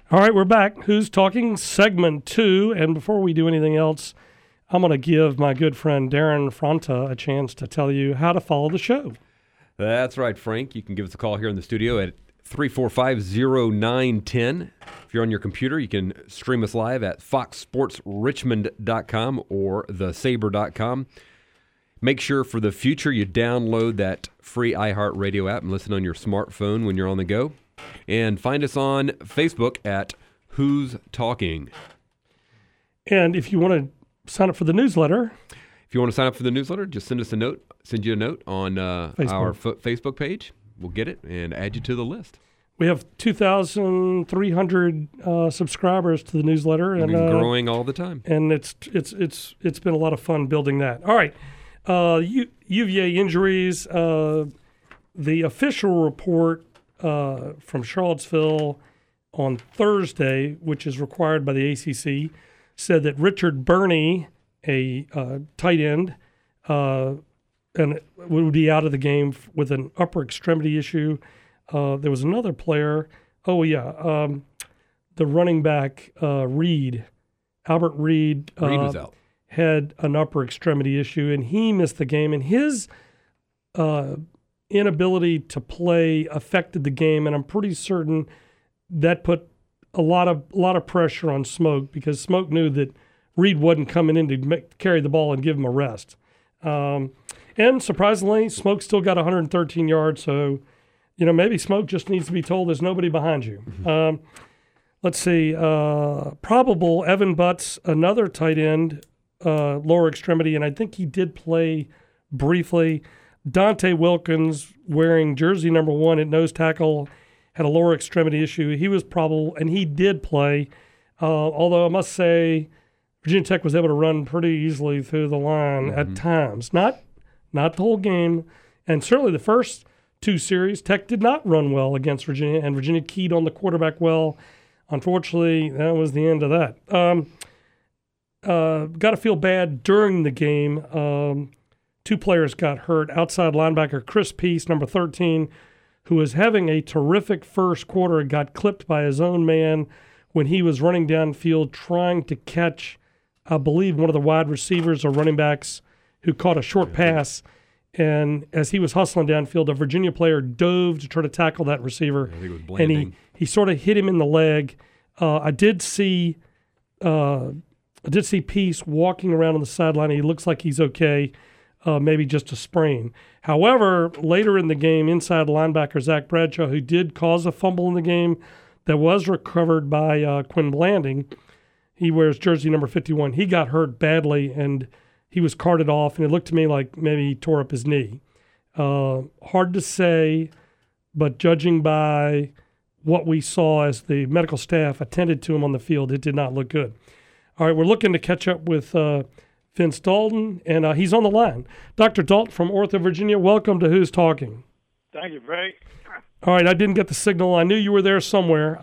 All right, we're back. Who's Talking? Segment 2. And before we do anything else, I'm going to give my good friend Darren Fronta a chance to tell you how to follow the show. That's right, Frank. You can give us a call here in the studio at 345-0910. If you're on your computer, you can stream us live at foxsportsrichmond.com or thesaber.com. Make sure for the future you download that free iHeartRadio app and listen on your smartphone when you're on the go. And find us on Facebook at Who's Talking. And if you want to sign up for the newsletter. If you want to sign up for the newsletter, just send us a note. Send you a note on our Facebook page. We'll get it and add you to the list. We have 2,300 subscribers to the newsletter, and growing all the time. And it's been a lot of fun building that. All right, UVA injuries. The official report from Charlottesville on Thursday, which is required by the ACC, said that Richard Burney, a tight end, and would be out of the game with an upper extremity issue. There was another player. The running back, Albert Reed. Reed was out. Had an upper extremity issue, and he missed the game. And his inability to play affected the game, and I'm pretty certain that put a lot of pressure on Smoke, because Smoke knew that Reed wasn't coming in to carry the ball and give him a rest. And surprisingly, Smoke still got 113 yards, so maybe Smoke just needs to be told there's nobody behind you. Let's see. Probable Evan Butts, another tight end, lower extremity, and I think he did play briefly. Dante Wilkins, wearing jersey number 1 at nose tackle, had a lower extremity issue. He was probable, and he did play, although I must say Virginia Tech was able to run pretty easily through the line at times. Not the whole game, and certainly the first 2 series, Tech did not run well against Virginia, and Virginia keyed on the quarterback well. Unfortunately, that was the end of that. Got to feel bad during the game. 2 players got hurt. Outside linebacker Chris Peace, number 13, who was having a terrific first quarter, got clipped by his own man when he was running downfield trying to catch, I believe, one of the wide receivers or running backs who caught a short pass. And as he was hustling downfield, a Virginia player dove to try to tackle that receiver. I think it was Blanding. And he sort of hit him in the leg. I did see Peace walking around on the sideline. He looks like he's okay, maybe just a sprain. However, later in the game, inside linebacker Zach Bradshaw, who did cause a fumble in the game that was recovered by Quinn Blanding, he wears jersey number 51. He got hurt badly, and he was carted off, and it looked to me like maybe he tore up his knee. Hard to say, but judging by what we saw as the medical staff attended to him on the field, it did not look good. All right, we're looking to catch up with Vince Dalton, and he's on the line. Dr. Dalton from Ortho, Virginia, welcome to Who's Talking. Thank you, Frank. All right, I didn't get the signal. I knew you were there somewhere.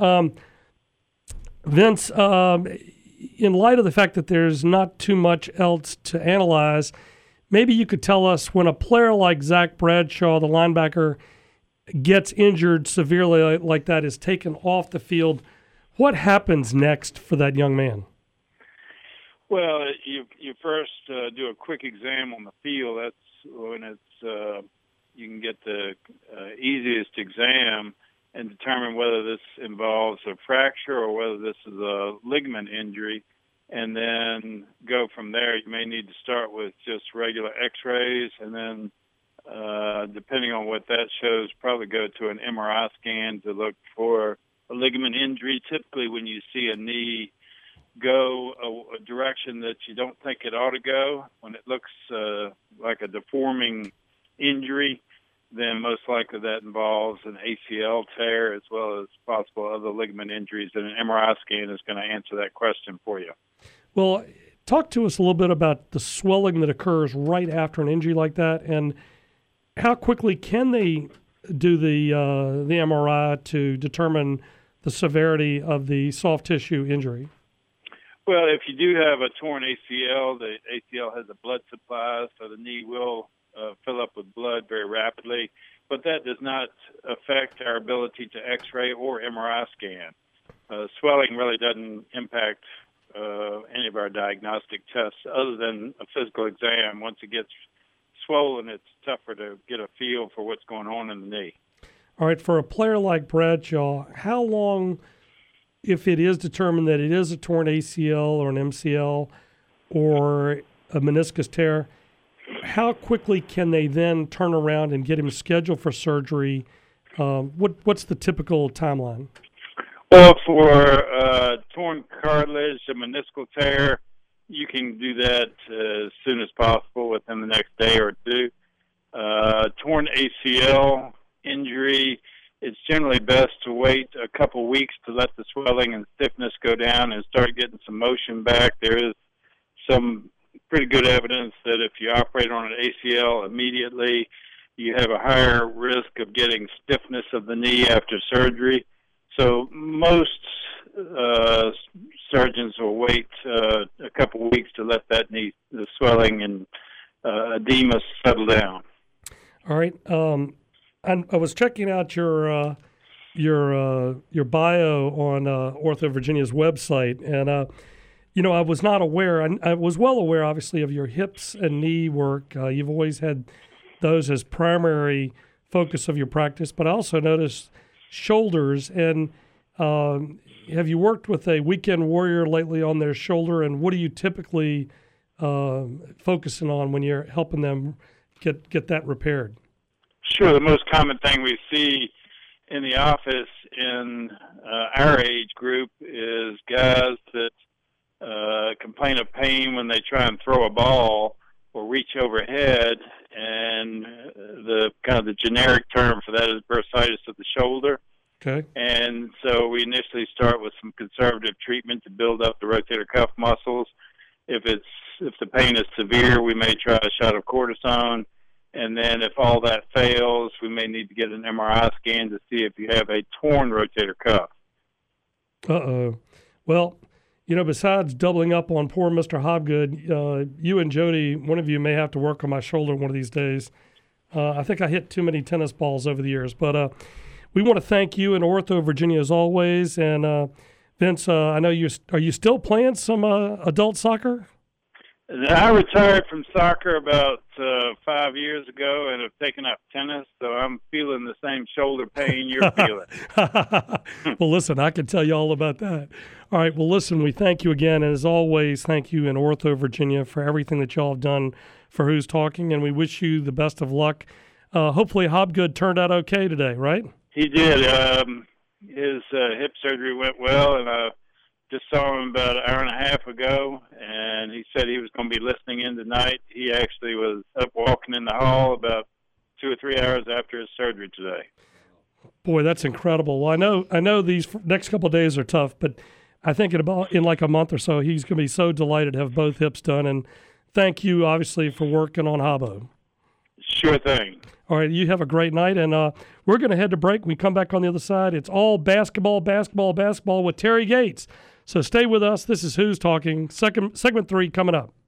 Vince, in light of the fact that there's not too much else to analyze, maybe you could tell us, when a player like Zach Bradshaw, the linebacker, gets injured severely like that, is taken off the field, what happens next for that young man? Well, you first do a quick exam on the field. That's when it's you can get the easiest exam and determine whether this involves a fracture or whether this is a ligament injury, and then go from there. You may need to start with just regular x-rays, and then depending on what that shows, probably go to an MRI scan to look for a ligament injury. Typically when you see a knee go a direction that you don't think it ought to go, when it looks like a deforming injury, then most likely that involves an ACL tear as well as possible other ligament injuries, and an MRI scan is going to answer that question for you. Well, talk to us a little bit about the swelling that occurs right after an injury like that, and how quickly can they do the MRI to determine the severity of the soft tissue injury? Well, if you do have a torn ACL, the ACL has a blood supply, so the knee will fill up with blood very rapidly, but that does not affect our ability to X-ray or MRI scan. swelling really doesn't impact any of our diagnostic tests other than a physical exam. Once it gets swollen, it's tougher to get a feel for what's going on in the knee. All right, for a player like Bradshaw, how long, if it is determined that it is a torn ACL or an MCL or a meniscus tear, how quickly can they then turn around and get him scheduled for surgery? What's the typical timeline? Well, for torn cartilage, a meniscal tear, you can do that as soon as possible within the next day or two. Torn ACL injury, it's generally best to wait a couple weeks to let the swelling and stiffness go down and start getting some motion back. There is some pretty good evidence that if you operate on an ACL immediately, you have a higher risk of getting stiffness of the knee after surgery. So most surgeons will wait a couple weeks to let that knee, the swelling and edema settle down. All right. I was checking out your bio on Ortho Virginia's website, and I was not aware. I was well aware, obviously, of your hips and knee work. You've always had those as primary focus of your practice, but I also noticed shoulders. And have you worked with a weekend warrior lately on their shoulder? And what are you typically focusing on when you're helping them get that repaired? Sure. The most common thing we see in the office in our age group is guys that complain of pain when they try and throw a ball or reach overhead, and the generic term for that is bursitis of the shoulder. Okay. And so we initially start with some conservative treatment to build up the rotator cuff muscles. If the pain is severe, we may try a shot of cortisone. And then if all that fails, we may need to get an MRI scan to see if you have a torn rotator cuff. Uh-oh. Well, besides doubling up on poor Mr. Hobgood, you and Jody, one of you may have to work on my shoulder one of these days. I think I hit too many tennis balls over the years. But we want to thank you and Ortho Virginia as always. And Vince, I know are you still playing some adult soccer? I retired from soccer about 5 years ago and have taken up tennis, so I'm feeling the same shoulder pain you're feeling. Well, listen, I can tell you all about that. All right, well, listen, we thank you again, and as always, thank you in Ortho Virginia for everything that y'all have done for Who's Talking, and we wish you the best of luck. Hopefully Hobgood turned out okay today, right? He did. His hip surgery went well, and I just saw him about an hour and a half ago, and he said he was going to be listening in tonight. He actually was up walking in the hall about 2 or 3 hours after his surgery today. Boy, that's incredible. Well, I know these next couple of days are tough, but I think in like a month or so, he's going to be so delighted to have both hips done. And thank you, obviously, for working on Hobo. Sure thing. All right, you have a great night, and we're going to head to break. When we come back on the other side, it's all basketball with Terry Gates. So stay with us. This is Who's Talking, segment 3 coming up.